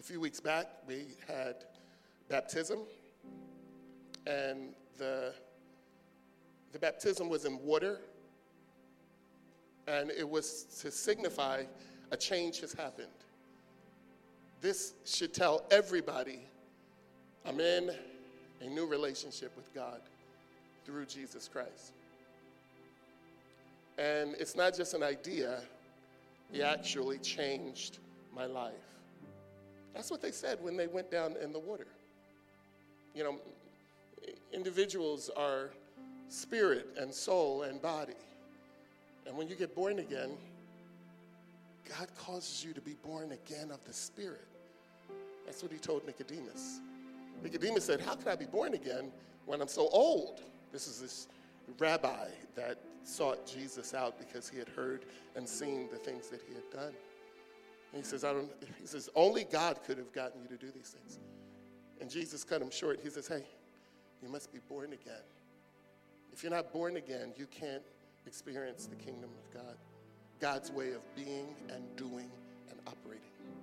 few weeks back, we had baptism, and the baptism was in water, and it was to signify a change has happened. This should tell everybody, I'm in a new relationship with God through Jesus Christ. And it's not just an idea, He actually changed my life. That's what they said when they went down in the water. You know, individuals are spirit and soul and body. And when you get born again, God causes you to be born again of the Spirit. That's what He told Nicodemus. Nicodemus said, how can I be born again when I'm so old? This is this rabbi that sought Jesus out because he had heard and seen the things that He had done. And he says, only God could have gotten you to do these things. And Jesus cut him short. He says, hey, you must be born again. If you're not born again, you can't experience the kingdom of God, God's way of being and doing and operating.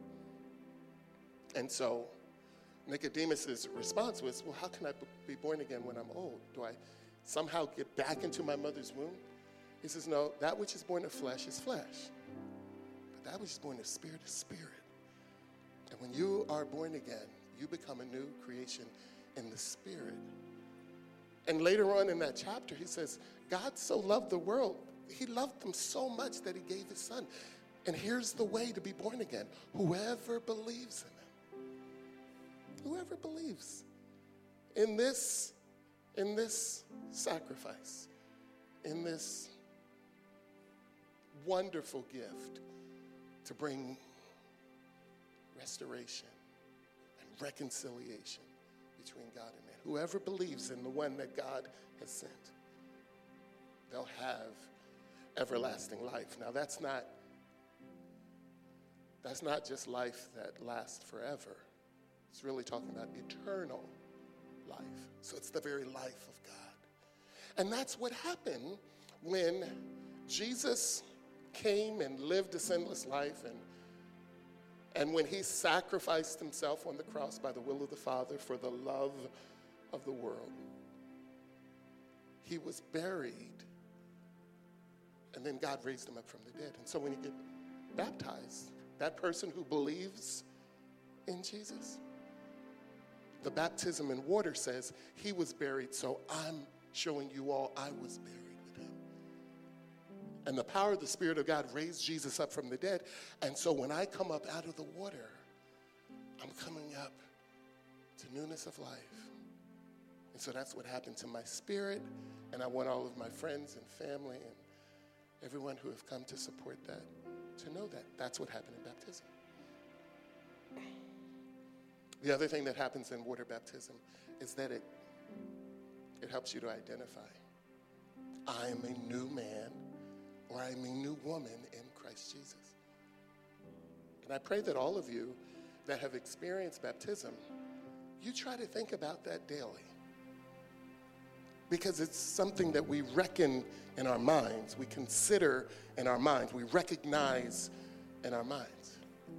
And so Nicodemus's response was, well, how can I be born again when I'm old? Do I somehow get back into my mother's womb? He says, no, that which is born of flesh is flesh. But that which is born of spirit is spirit. And when you are born again, you become a new creation in the Spirit. And later on in that chapter, he says, God so loved the world. He loved them so much that He gave His Son. And here's the way to be born again. Whoever believes in Him. Whoever believes in this sacrifice, in this wonderful gift to bring restoration and reconciliation between God and man. Whoever believes in the one that God has sent, they'll have everlasting life. Now that's not just life that lasts forever. It's really talking about eternal life. So it's the very life of God. And that's what happened when Jesus came and lived a sinless life, and when He sacrificed Himself on the cross by the will of the Father for the love of the world. He was buried, and then God raised Him up from the dead. And so when you get baptized, that person who believes in Jesus, the baptism in water says He was buried, so I'm showing you all I was buried with Him. And the power of the Spirit of God raised Jesus up from the dead. And so when I come up out of the water, I'm coming up to newness of life. And so that's what happened to my spirit. And I want all of my friends and family and everyone who have come to support that to know that that's what happened in baptism. The other thing that happens in water baptism is that it helps you to identify. I am a new man, or I am a new woman in Christ Jesus. And I pray that all of you that have experienced baptism, you try to think about that daily. Because it's something that we reckon in our minds, we consider in our minds, we recognize in our minds.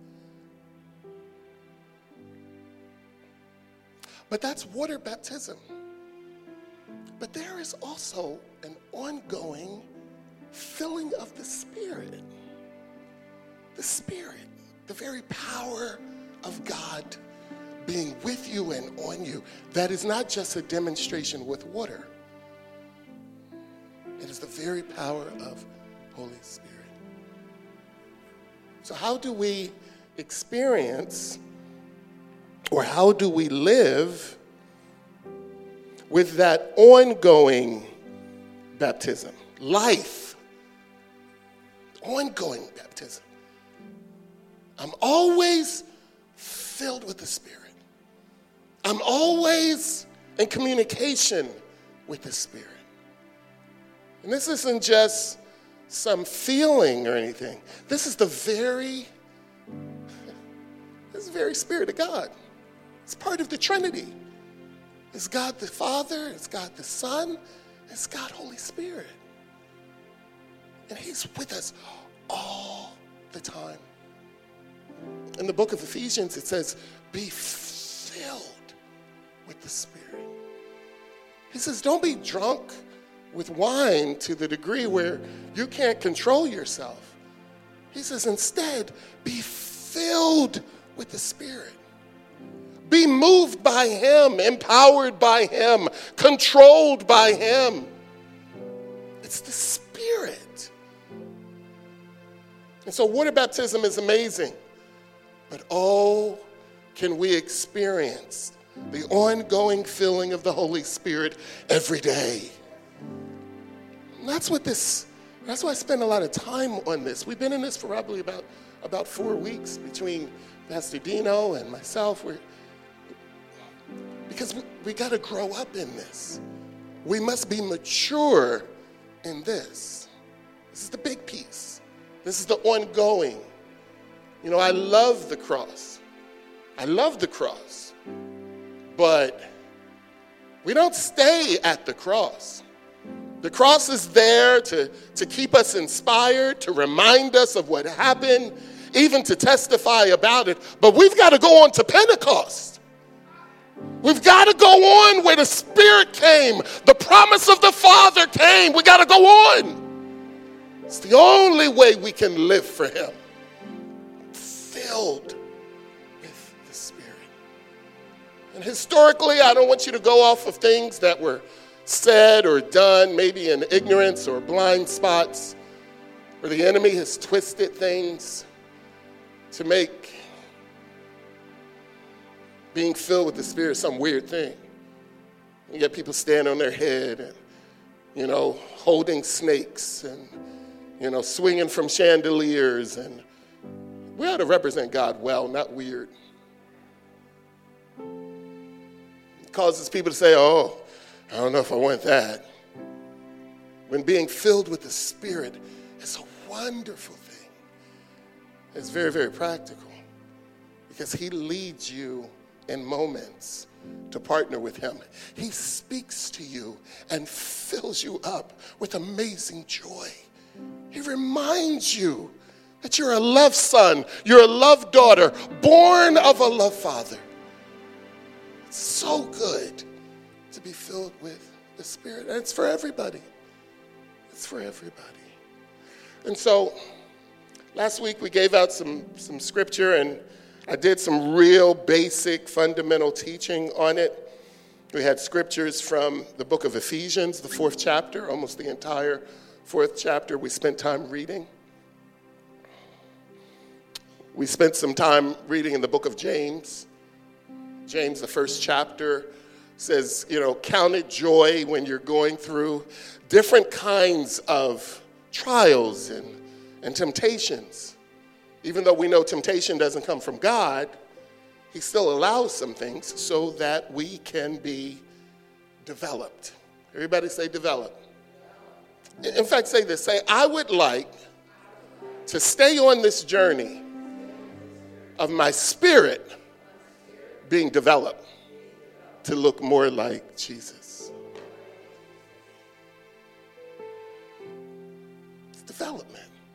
But that's water baptism. But there is also an ongoing filling of the Spirit. The Spirit, the very power of God being with you and on you. That is not just a demonstration with water. It is the very power of Holy Spirit. So how do we experience, or how do we live with that ongoing baptism? Life. Ongoing baptism. I'm always filled with the Spirit. I'm always in communication with the Spirit. And this isn't just some feeling or anything. This is the very Spirit of God. It's part of the Trinity. It's God the Father, it's God the Son, it's God Holy Spirit. And He's with us all the time. In the book of Ephesians, it says, be filled with the Spirit. He says, don't be drunk with wine to the degree where you can't control yourself. He says, instead, be filled with the Spirit. Be moved by him, empowered by him, controlled by him. It's the Spirit. And so water baptism is amazing. But oh, can we experience the ongoing filling of the Holy Spirit every day. And that's why I spend a lot of time on this. We've been in this for probably about 4 weeks between Pastor Dino and myself. Because we got to grow up in this. We must be mature in this. This is the big piece. This is the ongoing. You know, I love the cross. But we don't stay at the cross. The cross is there to keep us inspired, to remind us of what happened, even to testify about it. But we've got to go on to Pentecost. We've got to go on where the Spirit came. The promise of the Father came. We got to go on. It's the only way we can live for him. Filled with the Spirit. And historically, I don't want you to go off of things that were said or done, maybe in ignorance or blind spots, where the enemy has twisted things to make being filled with the Spirit some weird thing. You get people stand on their head and, holding snakes and, swinging from chandeliers. And we ought to represent God well, not weird. It causes people to say, oh, I don't know if I want that. When being filled with the Spirit is a wonderful thing. It's very, very practical because he leads you in moments to partner with him. He speaks to you and fills you up with amazing joy. He reminds you that you're a loved son, you're a loved daughter, born of a loved father. It's so good to be filled with the Spirit. And it's for everybody. It's for everybody. And so last week we gave out some scripture, and I did some real basic fundamental teaching on it. We had scriptures from the book of Ephesians, the 4th chapter, almost the entire 4th chapter we spent time reading. We spent some time reading in the book of James. James, the 1st chapter, says, count it joy when you're going through different kinds of trials and temptations. Even though we know temptation doesn't come from God, he still allows some things so that we can be developed. Everybody say develop. In fact, say this. Say, I would like to stay on this journey of my spirit being developed to look more like Jesus. It's development.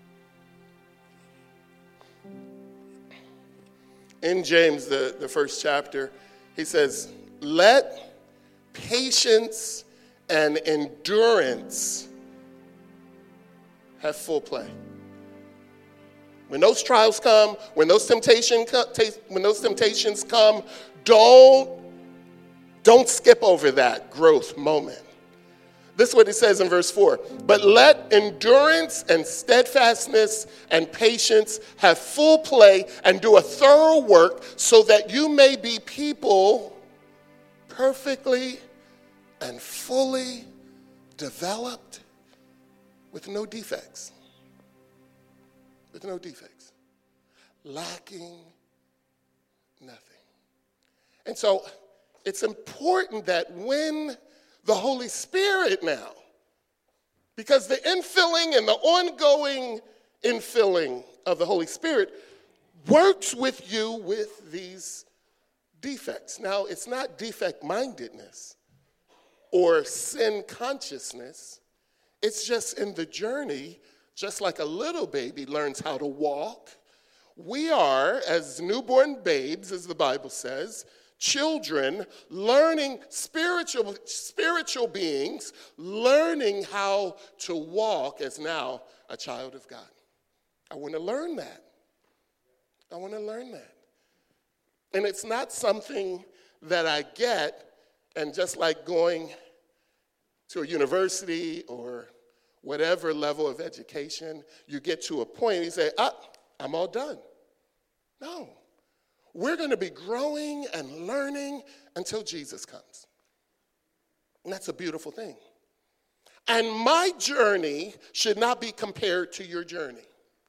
In James, the 1st chapter, he says, let patience and endurance have full play. When those trials come, when those temptations come, don't skip over that growth moment. This is what he says in verse 4. But let endurance and steadfastness and patience have full play and do a thorough work so that you may be people perfectly and fully developed with no defects. With no defects. Lacking nothing. And so it's important that when the Holy Spirit now, because the infilling and the ongoing infilling of the Holy Spirit works with you with these defects. Now, it's not defect-mindedness or sin consciousness. It's just in the journey, just like a little baby learns how to walk. We are, as newborn babes, as the Bible says, children learning, spiritual beings, learning how to walk as now a child of God. I want to learn that. I want to learn that. And it's not something that I get, and just like going to a university or whatever level of education, you get to a point and you say, I'm all done. No. We're going to be growing and learning until Jesus comes. And that's a beautiful thing. And my journey should not be compared to your journey.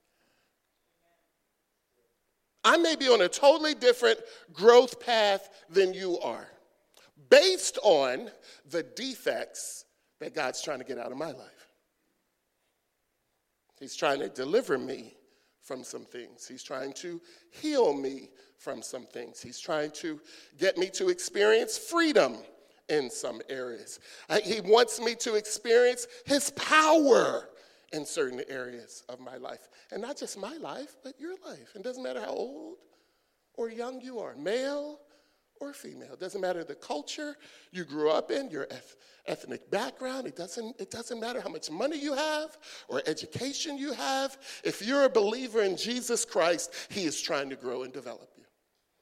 I may be on a totally different growth path than you are, based on the defects that God's trying to get out of my life. He's trying to deliver me from some things. He's trying to heal me from some things. He's trying to get me to experience freedom in some areas. He wants me to experience his power in certain areas of my life. And not just my life, but your life. It doesn't matter how old or young you are, male or female. It doesn't matter the culture you grew up in, your ethnic background. It doesn't matter how much money you have or education you have. If you're a believer in Jesus Christ, he is trying to grow and develop you.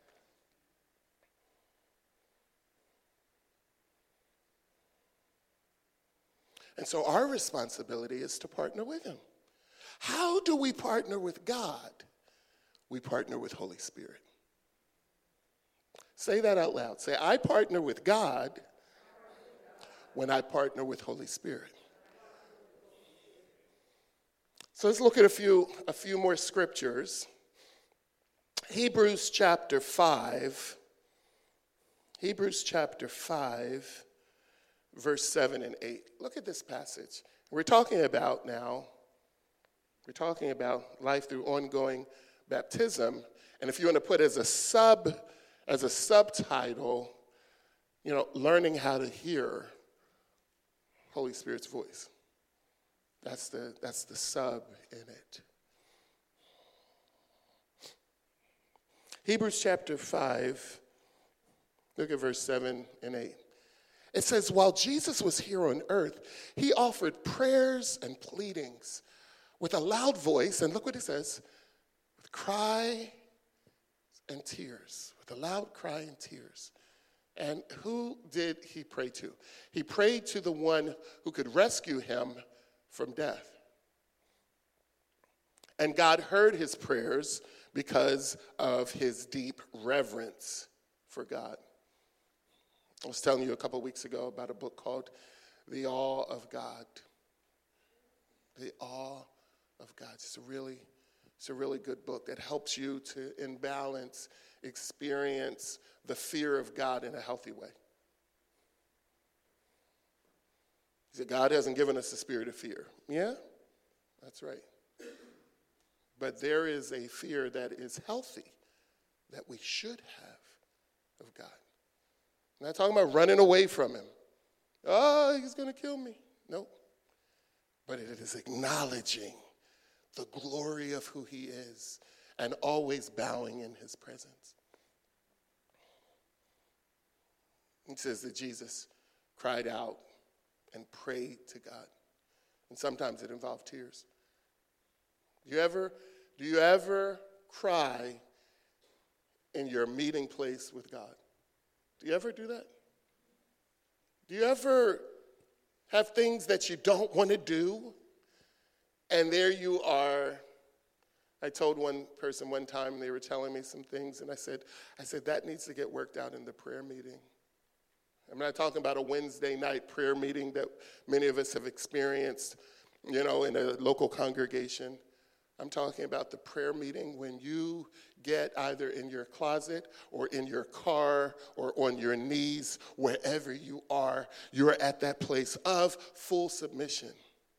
And so our responsibility is to partner with him. How do we partner with God? We partner with Holy Spirit. Say that out loud. Say, I partner with God when I partner with Holy Spirit. So let's look at a few more scriptures. Hebrews chapter 5. Hebrews chapter 5, verse 7 and 8. Look at this passage. We're talking about life through ongoing baptism. And if you want to put as a subtitle, learning how to hear Holy Spirit's voice. That's the sub in it. Hebrews chapter 5, look at verse 7 and 8. It says, while Jesus was here on earth, he offered prayers and pleadings with a loud voice, and look what it says, with cry and tears, with a loud cry and tears. And who did he pray to? He prayed to the one who could rescue him from death. And God heard his prayers because of his deep reverence for God. I was telling you a couple weeks ago about a book called The Awe of God. The Awe of God. It's a really good book that helps you to, in balance, experience the fear of God in a healthy way. He said, God hasn't given us a spirit of fear. Yeah, that's right. But there is a fear that is healthy that we should have of God. I'm not talking about running away from him. Oh, he's going to kill me. No. But it is acknowledging the glory of who he is and always bowing in his presence. It says that Jesus cried out and prayed to God. And sometimes it involved tears. Do you ever cry in your meeting place with God? Do you ever do that? Do you ever have things that you don't want to do? And there you are. I told one person one time, they were telling me some things, and I said, that needs to get worked out in the prayer meeting. I'm not talking about a Wednesday night prayer meeting that many of us have experienced, in a local congregation. I'm talking about the prayer meeting when you get either in your closet or in your car or on your knees, wherever you are, you're at that place of full submission.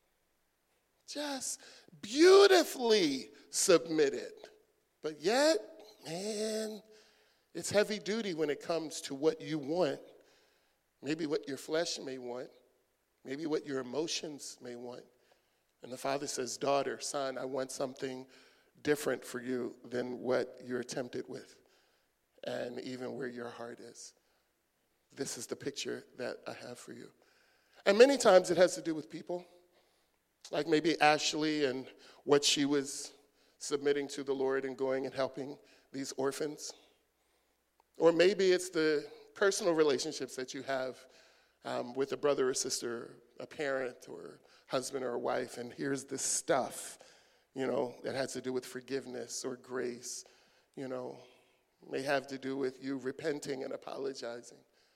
Just beautifully submitted. But yet, man, it's heavy duty when it comes to what you want. Maybe what your flesh may want. Maybe what your emotions may want. And the Father says, daughter, son, I want something different for you than what you're tempted with, and even where your heart is. This is the picture that I have for you. And many times it has to do with people, like maybe Ashley and what she was submitting to the Lord and going and helping these orphans. Or maybe it's the personal relationships that you have with a brother or sister, a parent or husband or a wife, and here's this stuff, that has to do with forgiveness or grace, may have to do with you repenting and apologizing.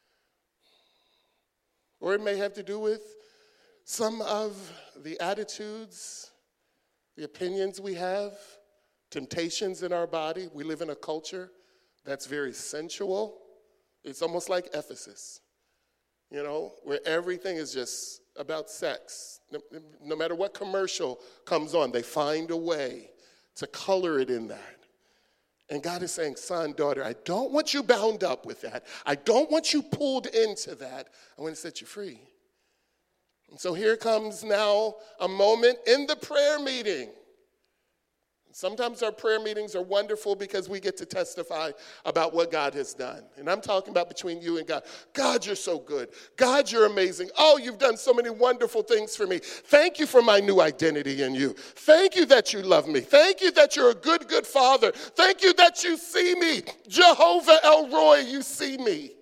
Or it may have to do with some of the attitudes, the opinions we have, temptations in our body. We live in a culture that's very sensual. It's almost like Ephesus, where everything is just about sex. No matter what commercial comes on, they find a way to color it in that. And God is saying, son, daughter, I don't want you bound up with that. I don't want you pulled into that. I want to set you free. And so here comes now a moment in the prayer meeting. Sometimes our prayer meetings are wonderful because we get to testify about what God has done. And I'm talking about between you and God. God, you're so good. God, you're amazing. Oh, you've done so many wonderful things for me. Thank you for my new identity in you. Thank you that you love me. Thank you that you're a good, good father. Thank you that you see me. Jehovah El Roy, you see me.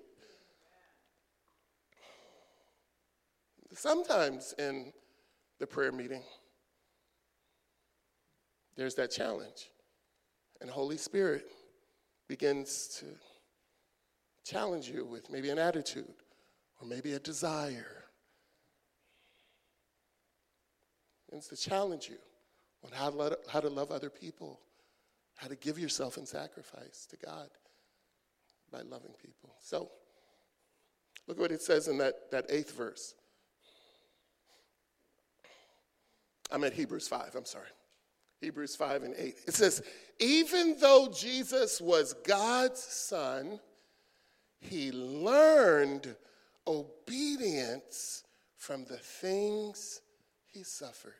Sometimes in the prayer meeting, there's that challenge. And Holy Spirit begins to challenge you with maybe an attitude or maybe a desire. It's to challenge you on how to love other people, how to give yourself in sacrifice to God by loving people. So look what it says in that 8th verse. I'm at Hebrews 5, I'm sorry. Hebrews 5 and 8. It says, even though Jesus was God's son, he learned obedience from the things he suffered.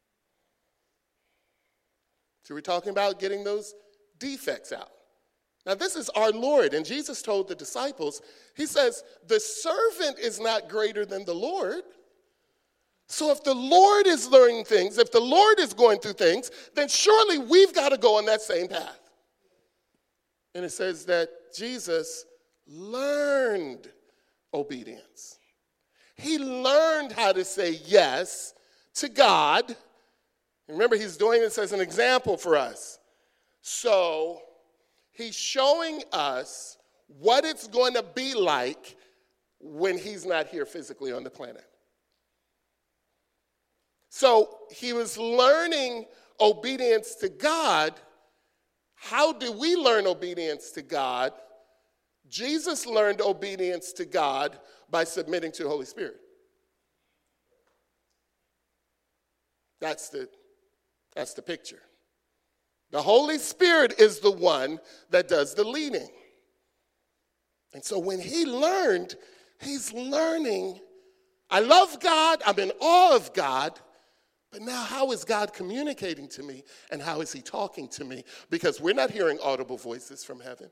So we're talking about getting those defects out. Now this is our Lord, and Jesus told the disciples, he says, the servant is not greater than the Lord. So if the Lord is learning things, if the Lord is going through things, then surely we've got to go on that same path. And it says that Jesus learned obedience. He learned how to say yes to God. Remember, he's doing this as an example for us. So he's showing us what it's going to be like when he's not here physically on the planet. So he was learning obedience to God. How do we learn obedience to God? Jesus learned obedience to God by submitting to the Holy Spirit. That's the picture. The Holy Spirit is the one that does the leading. And so when he learned, he's learning, I love God, I'm in awe of God, but now how is God communicating to me and how is he talking to me? Because we're not hearing audible voices from heaven.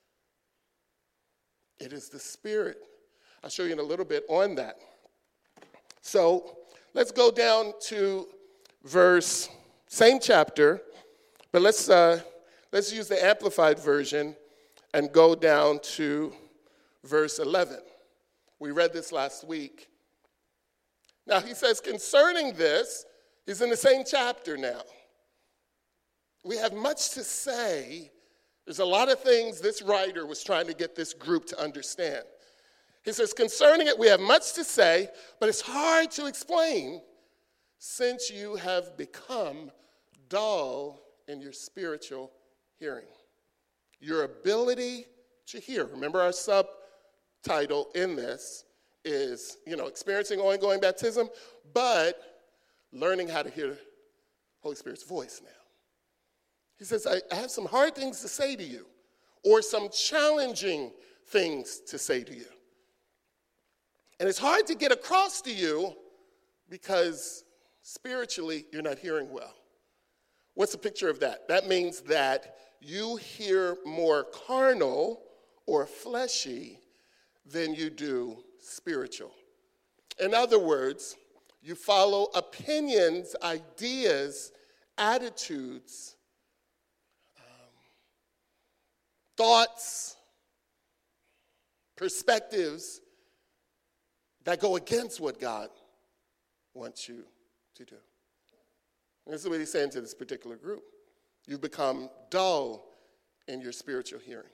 It is the Spirit. I'll show you in a little bit on that. So let's go down to verse, same chapter, but let's use the Amplified Version and go down to verse 11. We read this last week. Now he says, concerning this, he's in the same chapter now. We have much to say. There's a lot of things this writer was trying to get this group to understand. He says, concerning it, we have much to say, but it's hard to explain since you have become dull in your spiritual hearing. Your ability to hear. Remember our subtitle in this is, experiencing ongoing baptism, but learning how to hear the Holy Spirit's voice now. He says, I have some hard things to say to you, or some challenging things to say to you. And it's hard to get across to you because spiritually you're not hearing well. What's the picture of that? That means that you hear more carnal or fleshy than you do spiritual. In other words, you follow opinions, ideas, attitudes, thoughts, perspectives that go against what God wants you to do. And this is what he's saying to this particular group. You become dull in your spiritual hearing.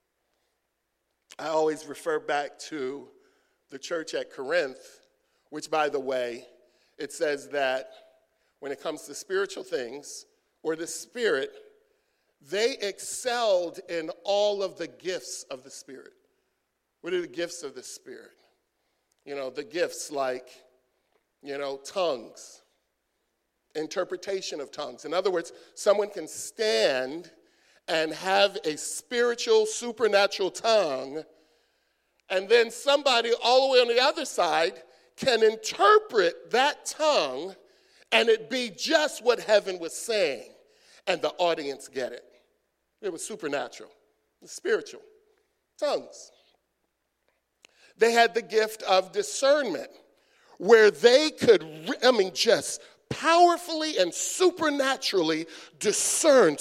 I always refer back to the church at Corinth, which, by the way, it says that when it comes to spiritual things or the Spirit, they excelled in all of the gifts of the Spirit. What are the gifts of the Spirit? The gifts like, tongues, interpretation of tongues. In other words, someone can stand and have a spiritual, supernatural tongue, and then somebody all the way on the other side can interpret that tongue and it be just what heaven was saying, and the audience get it. It was supernatural, it was spiritual. Tongues. They had the gift of discernment, where they could, just powerfully and supernaturally discern,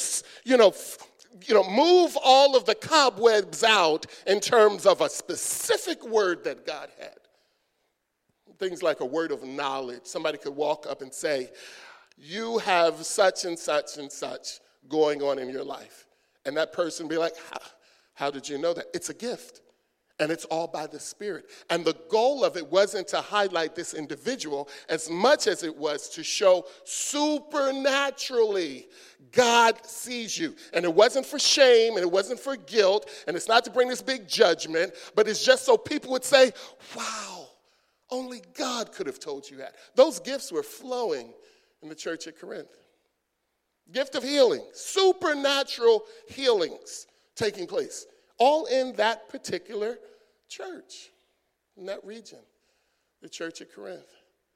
move all of the cobwebs out in terms of a specific word that God had. Things like a word of knowledge. Somebody could walk up and say, you have such and such and such going on in your life. And that person be like, how did you know that? It's a gift. And it's all by the Spirit. And the goal of it wasn't to highlight this individual as much as it was to show supernaturally God sees you. And it wasn't for shame, and it wasn't for guilt, and it's not to bring this big judgment, but it's just so people would say, wow, only God could have told you that. Those gifts were flowing in the church at Corinth. Gift of healing, supernatural healings taking place. All in that particular church, in that region, the church at Corinth.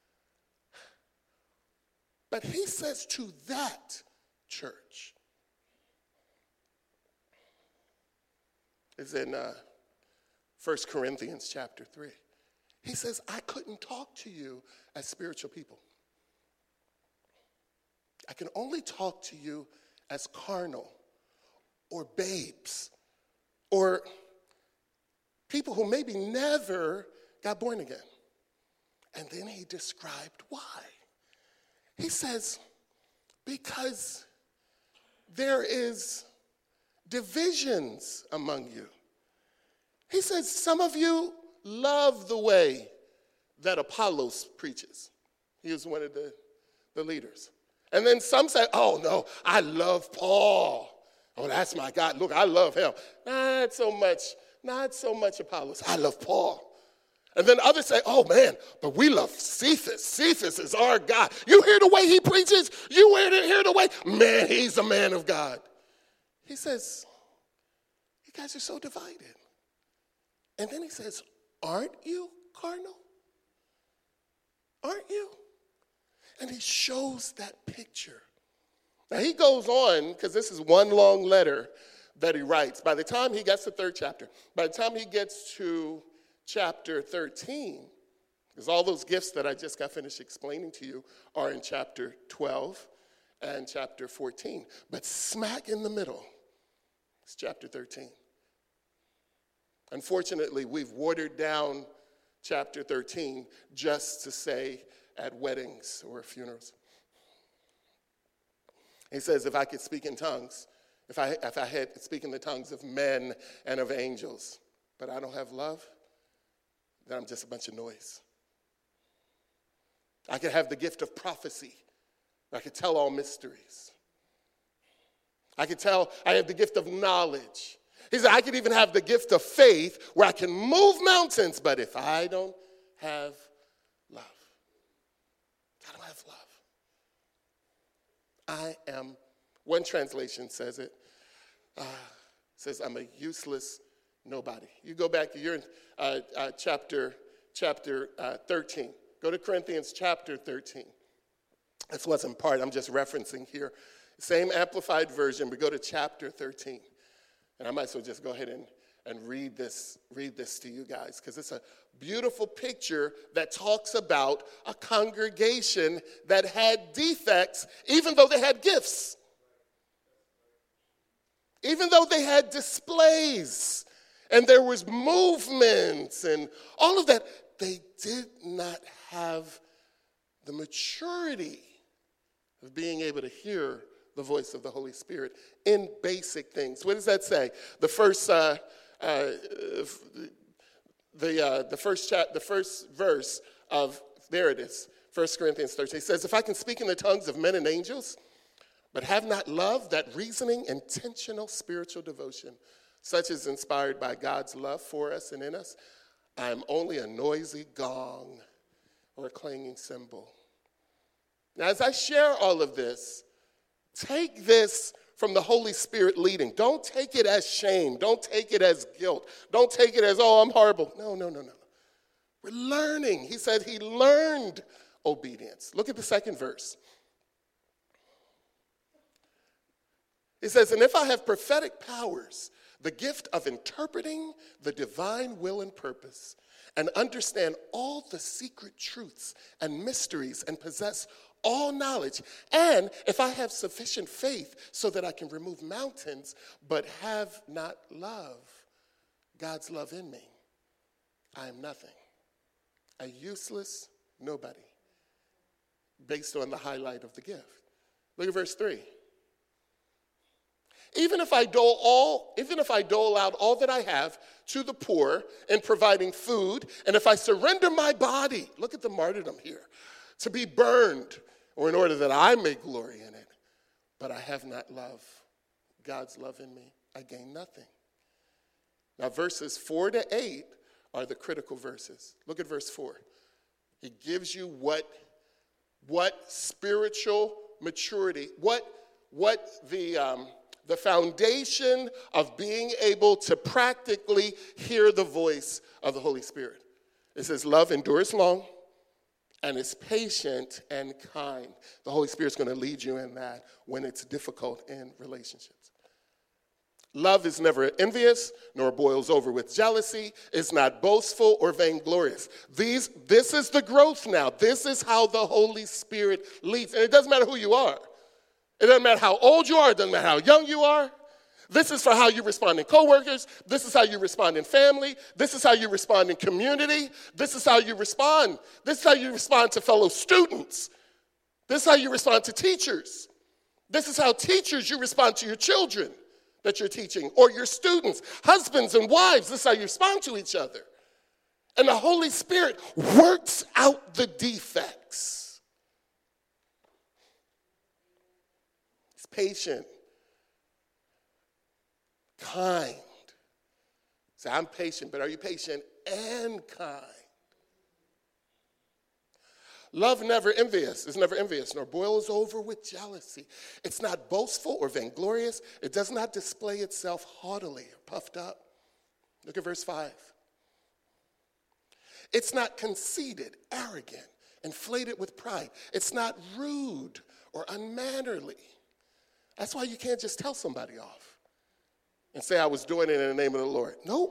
But he says to that church, it's in 1 Corinthians chapter 3. He says, I couldn't talk to you as spiritual people. I can only talk to you as carnal or babes, or people who maybe never got born again. And then he described why. He says, because there is divisions among you. He says, some of you love the way that Apollos preaches. He was one of the leaders. And then some say, oh no, I love Paul. Oh, that's my God. Look, I love him. Not so much Apollos. I love Paul. And then others say, oh man, but we love Cephas. Cephas is our God. You hear the way he preaches? You hear the way? Man, he's a man of God. He says, you guys are so divided. And then he says, aren't you carnal? Aren't you? And he shows that picture. Now, he goes on, because this is one long letter that he writes. By the time he gets to third chapter, by the time he gets to chapter 13, because all those gifts that I just got finished explaining to you are in chapter 12 and chapter 14. But smack in the middle is chapter 13. Unfortunately, we've watered down chapter 13 just to say at weddings or funerals. He says, if I could speak in tongues, if I had speak in the tongues of men and of angels, but I don't have love, then I'm just a bunch of noise. I could have the gift of prophecy. I could tell all mysteries. I have the gift of knowledge. He said, I could even have the gift of faith where I can move mountains, but if I don't have love, I don't have love. One translation says it, says I'm a useless nobody. You go back, you're in chapter 13. Go to Corinthians chapter 13. This wasn't part, I'm just referencing here Same amplified version, but go to chapter 13. And I might as well just go ahead and read this to you guys, because it's a beautiful picture that talks about a congregation that had defects, even though they had gifts. Even though they had displays, and there was movements and all of that, they did not have the maturity of being able to hear the voice of the Holy Spirit in basic things. What does that say? The first verse of, there it is, 1 Corinthians 13 says, if I can speak in the tongues of men and angels, but have not love, that reasoning, intentional spiritual devotion, such as inspired by God's love for us and in us, I am only a noisy gong or a clanging cymbal. Now, as I share all of this, take this from the Holy Spirit leading. Don't take it as shame. Don't take it as guilt. Don't take it as, oh, I'm horrible. No. We're learning. He said he learned obedience. Look at the second verse. It says, and if I have prophetic powers, the gift of interpreting the divine will and purpose, and understand all the secret truths and mysteries, and possess all knowledge, and if I have sufficient faith so that I can remove mountains, but have not love, God's love in me, I am nothing. A useless nobody, based on the highlight of the gift. Look at verse 3. Even if I dole out all that I have to the poor in providing food, and if I surrender my body, look at the martyrdom here, to be burned, or in order that I may glory in it, but I have not love, God's love in me, I gain nothing. Now verses 4 to 8 are the critical verses. Look at verse 4. He gives you what spiritual maturity, what the foundation of being able to practically hear the voice of the Holy Spirit. It says, love endures long and is patient and kind. The Holy Spirit's going to lead you in that when it's difficult in relationships. Love is never envious, nor boils over with jealousy, is not boastful or vainglorious. This is the growth now. This is how the Holy Spirit leads. And it doesn't matter who you are. It doesn't matter how old you are. It doesn't matter how young you are. This is for how you respond in coworkers. This is how you respond in family. This is how you respond in community. This is how you respond. This is how you respond to fellow students. This is how you respond to teachers. This is how teachers, you respond to your children that you're teaching, or your students, husbands and wives. This is how you respond to each other. And the Holy Spirit works out the defects. He's patient, kind. Say, I'm patient, but are you patient and kind? Love is never envious, nor boils over with jealousy. It's not boastful or vainglorious. It does not display itself haughtily or puffed up. Look at verse 5. It's not conceited, arrogant, inflated with pride. It's not rude or unmannerly. That's why you can't just tell somebody off and say, I was doing it in the name of the Lord. Nope.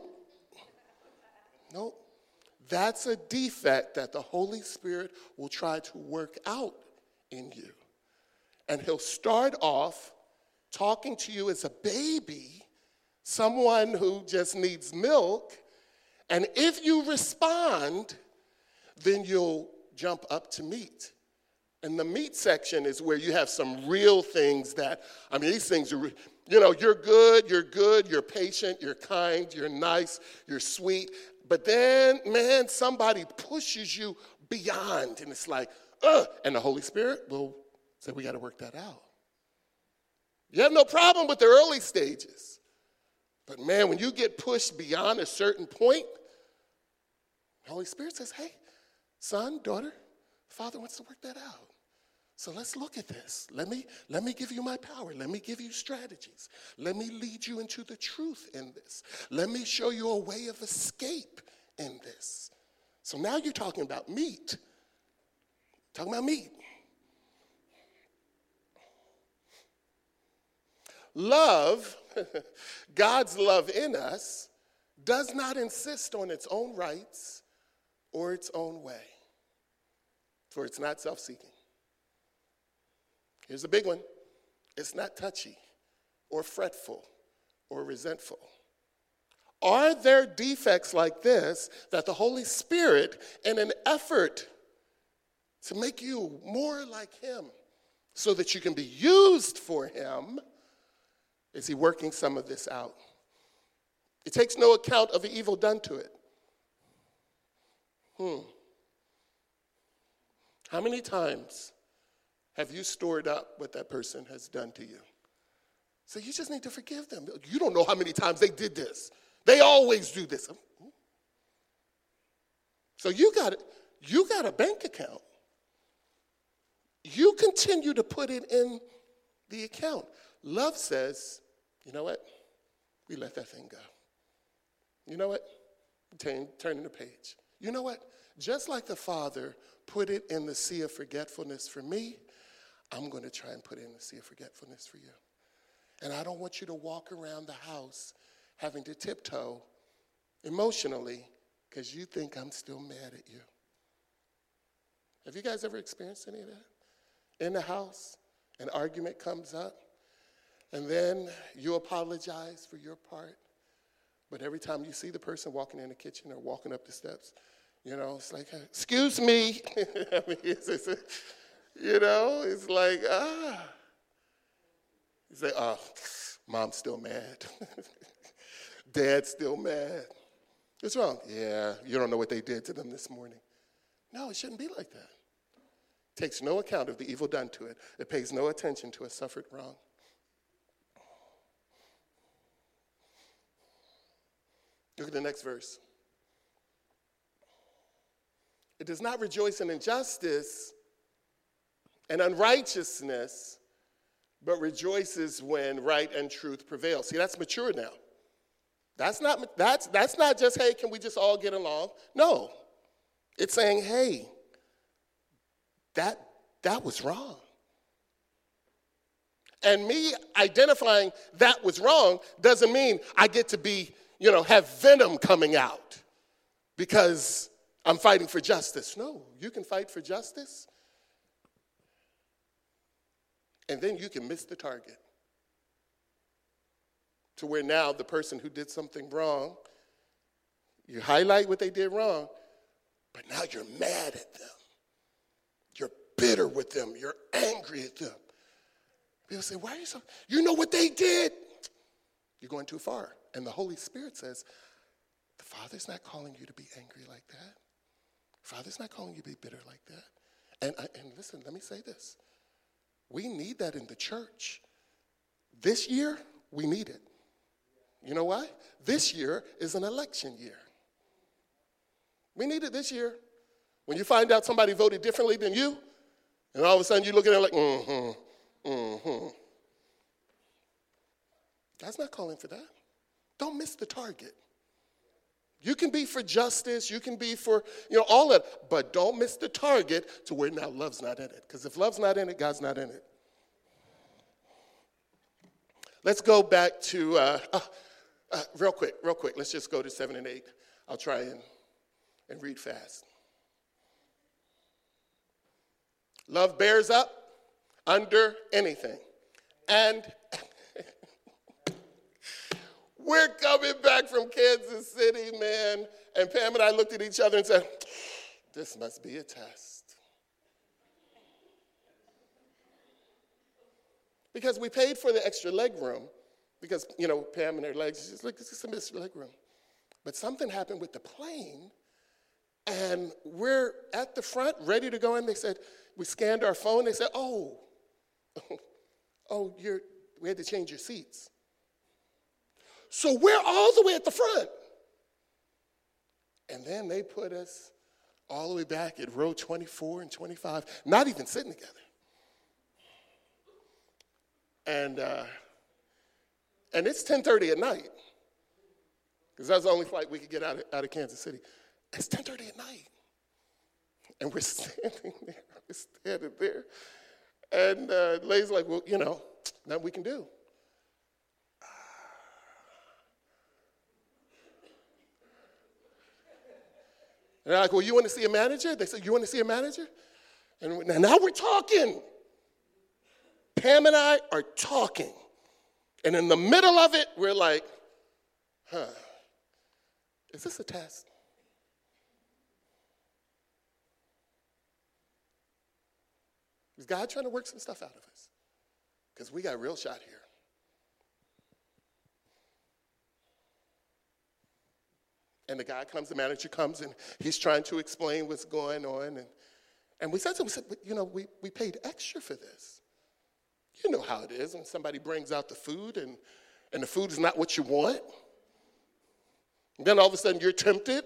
That's a defect that the Holy Spirit will try to work out in you. And he'll start off talking to you as a baby, someone who just needs milk. And if you respond, then you'll jump up to meat. And the meat section is where you have some real things these things are, you're good, you're patient, you're kind, you're nice, you're sweet. But then, man, somebody pushes you beyond, and it's like, and the Holy Spirit will say, we got to work that out. You have no problem with the early stages. But, man, when you get pushed beyond a certain point, the Holy Spirit says, hey, son, daughter, Father wants to work that out. So let's look at this. Let me give you my power. Let me give you strategies. Let me lead you into the truth in this. Let me show you a way of escape in this. So now you're talking about meat. Talking about meat. Love, God's love in us, does not insist on its own rights or its own way, for it's not self-seeking. Here's a big one. It's not touchy or fretful or resentful. Are there defects like this that the Holy Spirit, in an effort to make you more like him so that you can be used for him, is he working some of this out? It takes no account of the evil done to it. How many times have you stored up what that person has done to you? So you just need to forgive them. You don't know how many times they did this. They always do this. So you got a bank account. You continue to put it in the account. Love says, you know what? We let that thing go. You know what? Turning the page. You know what? Just like the Father put it in the sea of forgetfulness for me, I'm going to try and put it in the sea of forgetfulness for you. And I don't want you to walk around the house having to tiptoe emotionally because you think I'm still mad at you. Have you guys ever experienced any of that? In the house, an argument comes up, and then you apologize for your part. But every time you see the person walking in the kitchen or walking up the steps, it's like, excuse me. I mean, it's like, You say, oh, mom's still mad. Dad's still mad. What's wrong? Yeah, you don't know what they did to them this morning. No, it shouldn't be like that. It takes no account of the evil done to it. It pays no attention to a suffered wrong. Look at the next verse. It does not rejoice in injustice and unrighteousness, but rejoices when right and truth prevail. See, that's mature now. That's not just, hey, can we just all get along? No. It's saying, hey, that was wrong. And me identifying that was wrong doesn't mean I get to be, have venom coming out because I'm fighting for justice. No, you can fight for justice, and then you can miss the target to where now the person who did something wrong, you highlight what they did wrong, but now you're mad at them. You're bitter with them. You're angry at them. People say, why are you so, you know what they did? You're going too far. And the Holy Spirit says, the Father's not calling you to be angry like that. The Father's not calling you to be bitter like that. And listen, let me say this. We need that in the church. This year, we need it. You know why? This year is an election year. We need it this year. When you find out somebody voted differently than you, and all of a sudden you look at it like, God's not calling for that. Don't miss the target. You can be for justice, you can be for, all that, but don't miss the target to where now love's not in it. Because if love's not in it, God's not in it. Let's go back to, real quick. Let's just go to 7 and 8. I'll try and read fast. Love bears up under anything. And we're coming back from Kansas City, man. And Pam and I looked at each other and said, this must be a test. Because we paid for the extra leg room. Because, Pam and her legs, she's like, this is some extra leg room. But something happened with the plane. And we're at the front, ready to go in. They said, we scanned our phone. They said, we had to change your seats. So we're all the way at the front. And then they put us all the way back at row 24 and 25, not even sitting together. And it's 10:30 at night, because that's the only flight we could get out of Kansas City. It's 10:30 at night. And we're standing there. And the lady's like, well, nothing we can do. And they're like, well, you want to see a manager? They said, you want to see a manager? And now we're talking. Pam and I are talking. And in the middle of it, we're like, is this a test? Is God trying to work some stuff out of us? Because we got a real shot here. And the guy comes, the manager comes, and he's trying to explain what's going on. And we said to him, but, we paid extra for this. You know how it is when somebody brings out the food and the food is not what you want. And then all of a sudden you're tempted.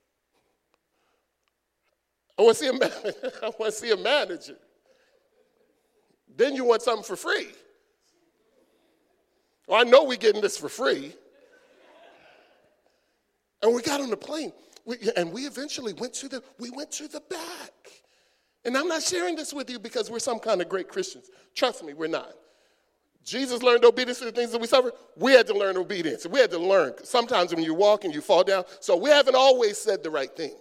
I want to see a manager. Then you want something for free. Well, I know we're getting this for free. And we got on the plane. We eventually went to the back. And I'm not sharing this with you because we're some kind of great Christians. Trust me, we're not. Jesus learned obedience to the things that we suffer. We had to learn obedience. We had to learn. Sometimes when you walk and you fall down. So we haven't always said the right thing.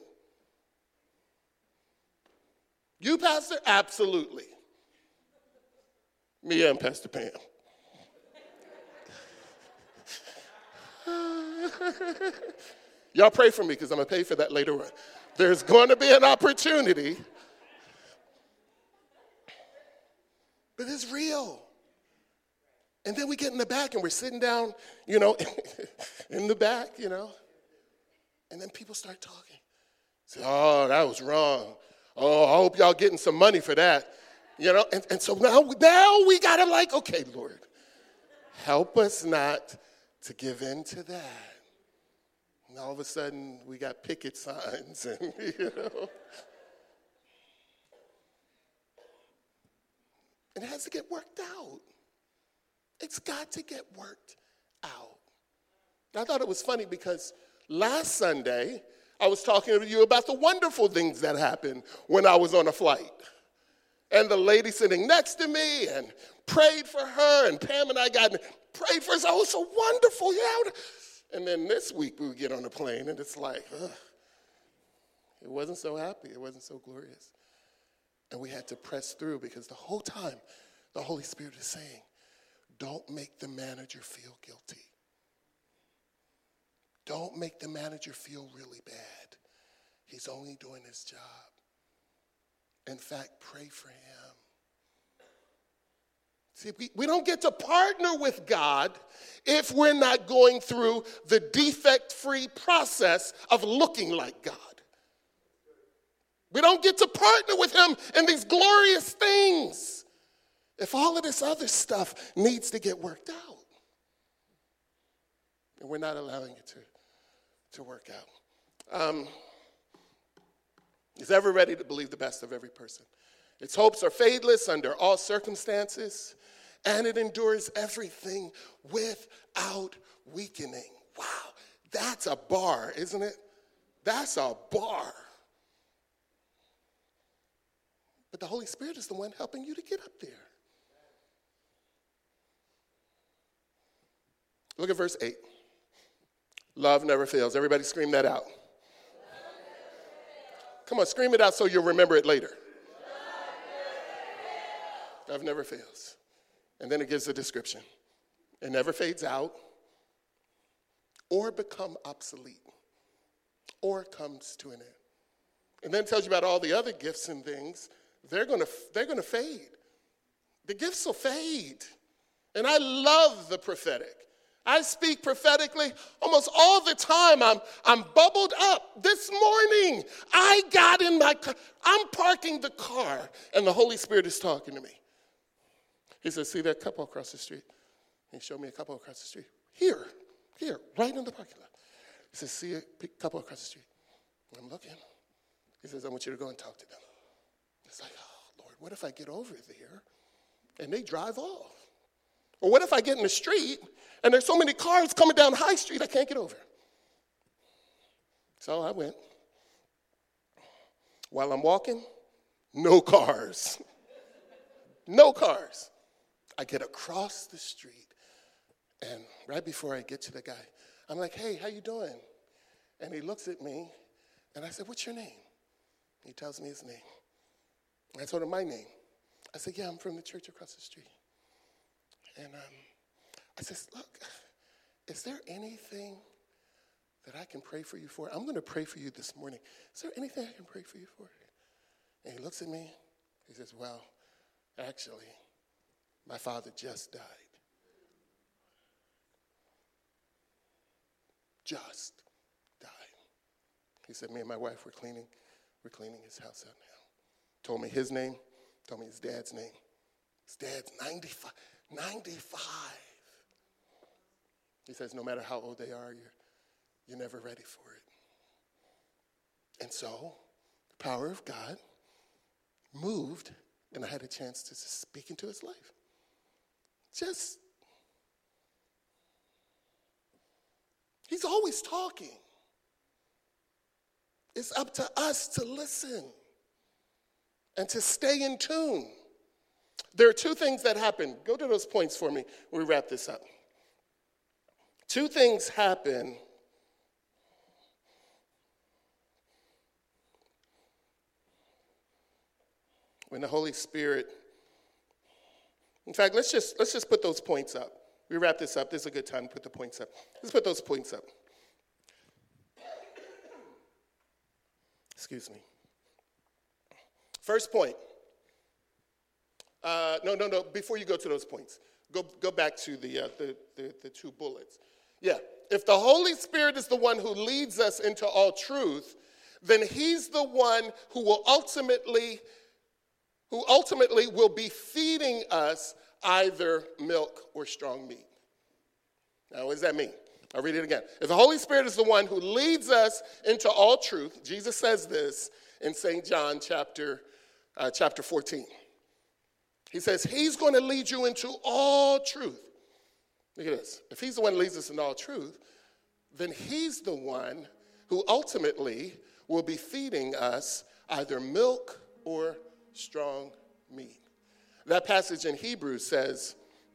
You, Pastor? Absolutely. Me and Pastor Pam. Y'all pray for me because I'm going to pay for that later on. There's going to be an opportunity. But it's real. And then we get in the back and we're sitting down, in the back, And then people start talking. Say, oh, that was wrong. Oh, I hope y'all getting some money for that. And so now we got to okay, Lord, help us not to give in to that. And all of a sudden, we got picket signs and, And it has to get worked out. It's got to get worked out. And I thought it was funny because last Sunday, I was talking to you about the wonderful things that happened when I was on a flight. And the lady sitting next to me and prayed for her, and Pam and I prayed for her. Oh, so wonderful. Yeah. And then this week we would get on the plane, and it's like, it wasn't so happy. It wasn't so glorious. And we had to press through because the whole time the Holy Spirit is saying, don't make the manager feel guilty. Don't make the manager feel really bad. He's only doing his job. In fact, pray for him. See, we don't get to partner with God if we're not going through the defect-free process of looking like God. We don't get to partner with him in these glorious things if all of this other stuff needs to get worked out. And we're not allowing it to work out. Is ever ready to believe the best of every person. Its hopes are fadeless under all circumstances, and it endures everything without weakening. Wow, that's a bar, isn't it? That's a bar. But the Holy Spirit is the one helping you to get up there. Look at verse 8. Love never fails. Everybody scream that out. Come on, scream it out so you'll remember it later. Love never fails. And then it gives a description. It never fades out or become obsolete or comes to an end. And then it tells you about all the other gifts and things. They're going to fade. The gifts will fade. And I love the prophetic. I speak prophetically almost all the time. I'm bubbled up. This morning, I got in my car. I'm parking the car, and the Holy Spirit is talking to me. He says, see that couple across the street? He showed me a couple across the street. Here, right in the parking lot. He says, see a couple across the street. I'm looking. He says, I want you to go and talk to them. It's like, oh, Lord, what if I get over there and they drive off? Or what if I get in the street and there's so many cars coming down High Street I can't get over? So I went. While I'm walking, no cars. No cars. I get across the street, and right before I get to the guy, I'm like, hey, how you doing? And he looks at me, And I said, what's your name? He tells me his name. I told him my name. I said, yeah, I'm from the church across the street. And I said, look, is there anything that I can pray for you for? I'm going to pray for you this morning. Is there anything I can pray for you for? And he looks at me. He says, well, actually, my father just died. Just died. He said, me and my wife were cleaning his house out now. Told me his name, told me his dad's name. His dad's 95. He says, no matter how old they are, you're never ready for it. And so, the power of God moved, and I had a chance to speak into his life. He's always talking. It's up to us to listen and to stay in tune. There are two things that happen. Go to those points for me when we wrap this up. Two things happen when the Holy Spirit, in fact, let's just put those points up. We wrap this up. This is a good time to put the points up. Let's put those points up. Excuse me. First point. No. Before you go to those points, go back to the two bullets. Yeah. If the Holy Spirit is the one who leads us into all truth, then he's the one who ultimately will be feeding us either milk or strong meat. Now, what does that mean? I'll read it again. If the Holy Spirit is the one who leads us into all truth, Jesus says this in St. John chapter 14. He says he's going to lead you into all truth. Look at this. If he's the one who leads us into all truth, then he's the one who ultimately will be feeding us either milk or strong meat. That passage in Hebrews says,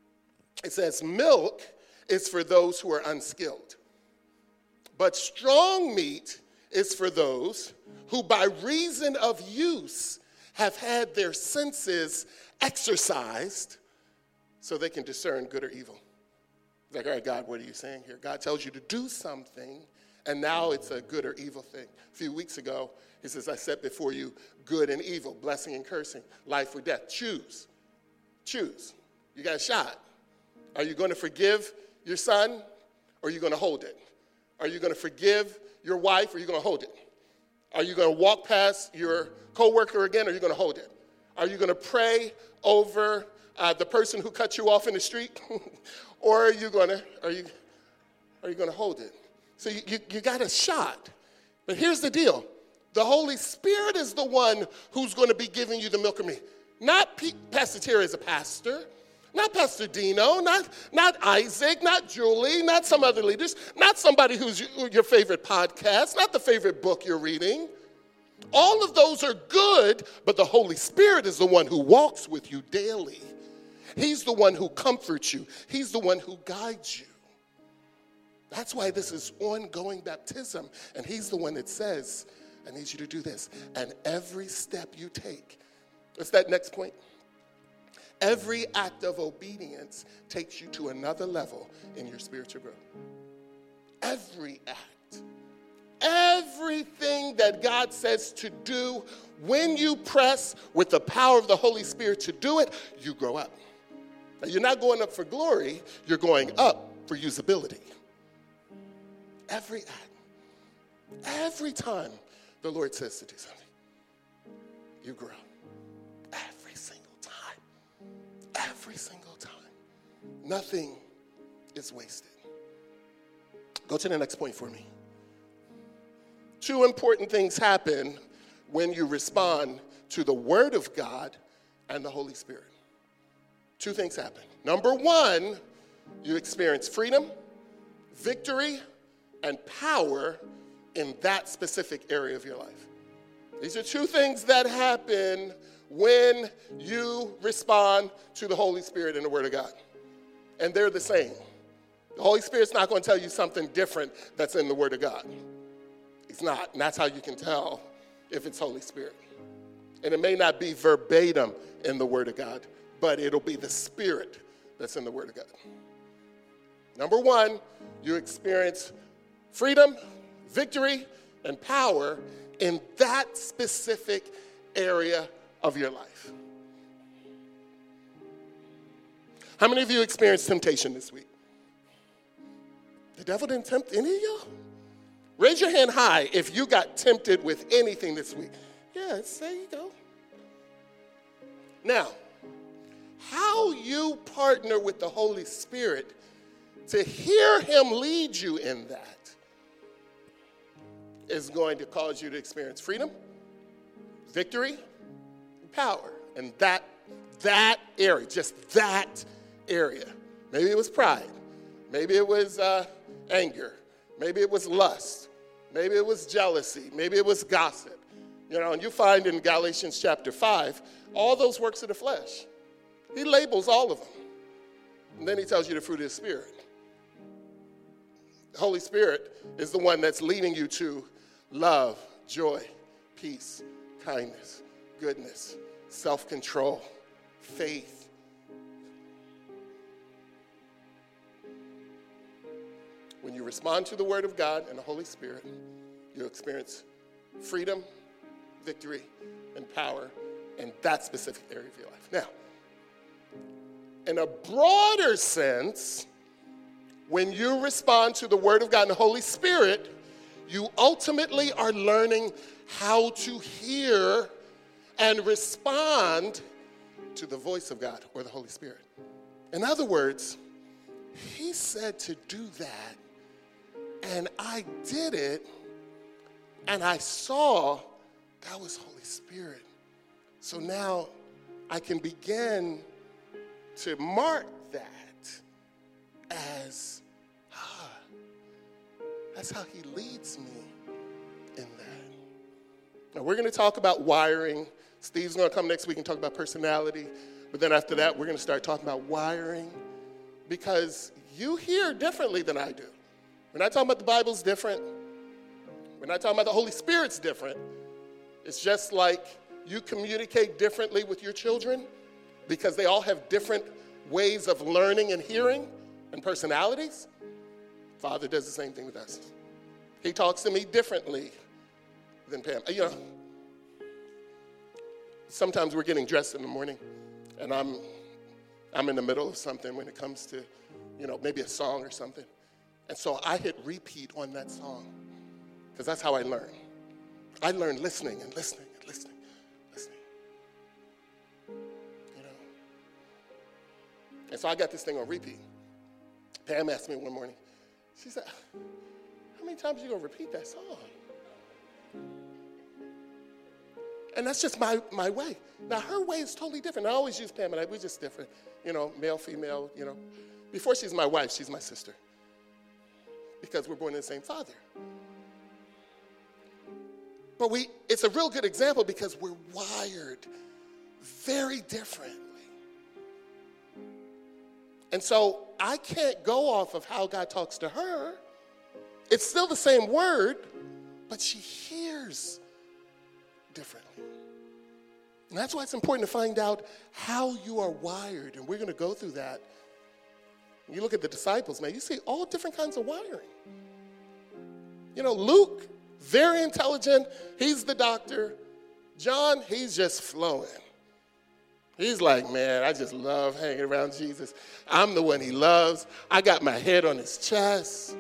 milk is for those who are unskilled, but strong meat is for those who by reason of use have had their senses exercised so they can discern good or evil. Like, all right, God, what are you saying here? God tells you to do something, and now it's a good or evil thing. A few weeks ago, he says, I set before you good and evil, blessing and cursing, life or death. Choose. You got a shot. Are you going to forgive your son, or are you going to hold it? Are you going to forgive your wife, or are you going to hold it? Are you going to walk past your coworker again, or are you going to hold it? Are you going to pray over the person who cut you off in the street, or are you going to hold it? So you got a shot. But here's the deal. The Holy Spirit is the one who's going to be giving you the milk or meat. Not Pastor Terry as a pastor, not Pastor Dino, not Isaac, not Julie, not some other leaders, not somebody who's your favorite podcast, not the favorite book you're reading. All of those are good, but the Holy Spirit is the one who walks with you daily. He's the one who comforts you. He's the one who guides you. That's why this is ongoing baptism. And he's the one that says, I need you to do this. And every step you take, what's that next point? Every act of obedience takes you to another level in your spiritual growth. Every act. Everything that God says to do, when you press with the power of the Holy Spirit to do it, you grow up. Now, you're not going up for glory, you're going up for usability. Every act. Every time the Lord says to do something, you grow. Every single time. Every single time. Nothing is wasted. Go to the next point for me. Two important things happen when you respond to the Word of God and the Holy Spirit. Two things happen. Number one, you experience freedom, victory, and power in that specific area of your life. These are two things that happen when you respond to the Holy Spirit and the Word of God. And they're the same. The Holy Spirit's not going to tell you something different that's in the Word of God. He's not. And that's how you can tell if it's Holy Spirit. And it may not be verbatim in the Word of God, but it'll be the Spirit that's in the Word of God. Number one, you experience freedom, victory, and power in that specific area of your life. How many of you experienced temptation this week? The devil didn't tempt any of y'all? Raise your hand high if you got tempted with anything this week. Yes, there you go. Now, how you partner with the Holy Spirit to hear him lead you in that is going to cause you to experience freedom, victory, and power. And that area, just that area. Maybe it was pride. Maybe it was anger. Maybe it was lust. Maybe it was jealousy. Maybe it was gossip. You know, and you find in Galatians chapter 5, all those works of the flesh. He labels all of them. And then he tells you the fruit of the Spirit. The Holy Spirit is the one that's leading you to love, joy, peace, kindness, goodness, self-control, faith. When you respond to the Word of God and the Holy Spirit, you experience freedom, victory, and power in that specific area of your life. Now, in a broader sense, when you respond to the Word of God and the Holy Spirit, you ultimately are learning how to hear and respond to the voice of God or the Holy Spirit. In other words, he said to do that, and I did it, and I saw that was Holy Spirit. So now I can begin to mark that as, that's how he leads me in that. Now we're going to talk about wiring. Steve's going to come next week and talk about personality. But then after that, we're going to start talking about wiring, because you hear differently than I do. We're not talking about the Bible's different. We're not talking about the Holy Spirit's different. It's just like you communicate differently with your children because they all have different ways of learning and hearing and personalities. Father does the same thing with us. He talks to me differently than Pam. You know, sometimes we're getting dressed in the morning, and I'm in the middle of something when it comes to, you know, maybe a song or something. And so I hit repeat on that song because that's how I learn. I learn listening and listening and listening, listening. You know. And so I got this thing on repeat. Pam asked me one morning, she said, how many times are you going to repeat that song? And that's just my way. Now, her way is totally different. I always use Pam, and we're just different. You know, male, female, you know. Before she's my wife, she's my sister. Because we're born in the same father. But it's a real good example because we're wired very differently. And so I can't go off of how God talks to her. It's still the same word, but she hears differently. And that's why it's important to find out how you are wired. And we're going to go through that. You look at the disciples, man, you see all different kinds of wiring. You know, Luke, very intelligent. He's the doctor. John, he's just flowing. He's like, man, I just love hanging around Jesus. I'm the one he loves. I got my head on his chest.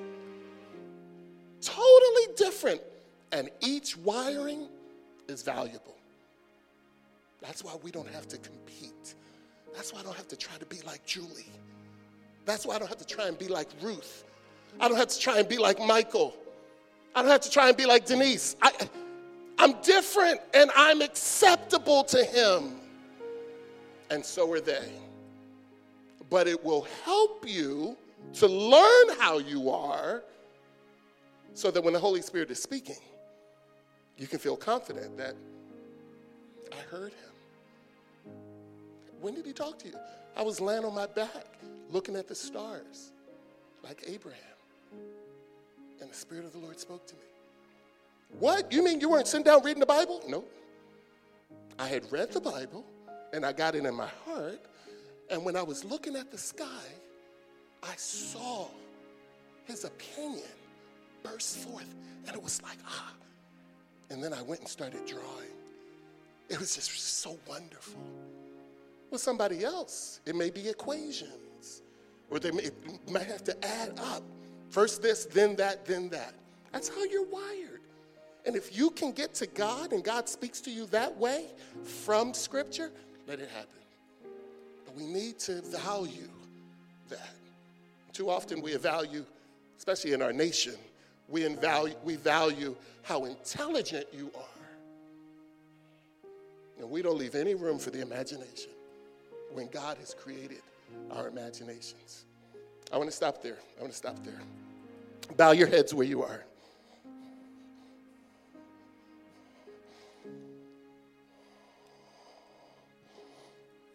Totally different. And each wiring is valuable. That's why we don't have to compete. That's why I don't have to try to be like Julie. That's why I don't have to try and be like Ruth. I don't have to try and be like Michael. I don't have to try and be like Denise. I'm different, and I'm acceptable to him. And so are they. But it will help you to learn how you are so that when the Holy Spirit is speaking, you can feel confident that I heard him. When did he talk to you? I was laying on my back, looking at the stars, like Abraham. And the Spirit of the Lord spoke to me. What? You mean you weren't sitting down reading the Bible? No. I had read the Bible, and I got it in my heart. And when I was looking at the sky, I saw his opinion burst forth. And it was like, ah. And then I went and started drawing. It was just so wonderful. With somebody else, it may be equations. Or it might have to add up. First this, then that, then that. That's how you're wired. And if you can get to God and God speaks to you that way from Scripture, let it happen. But we need to value that. Too often we value, especially in our nation, we value how intelligent you are. And we don't leave any room for the imagination when God has created our imaginations. I want to stop there. Bow your heads where you are.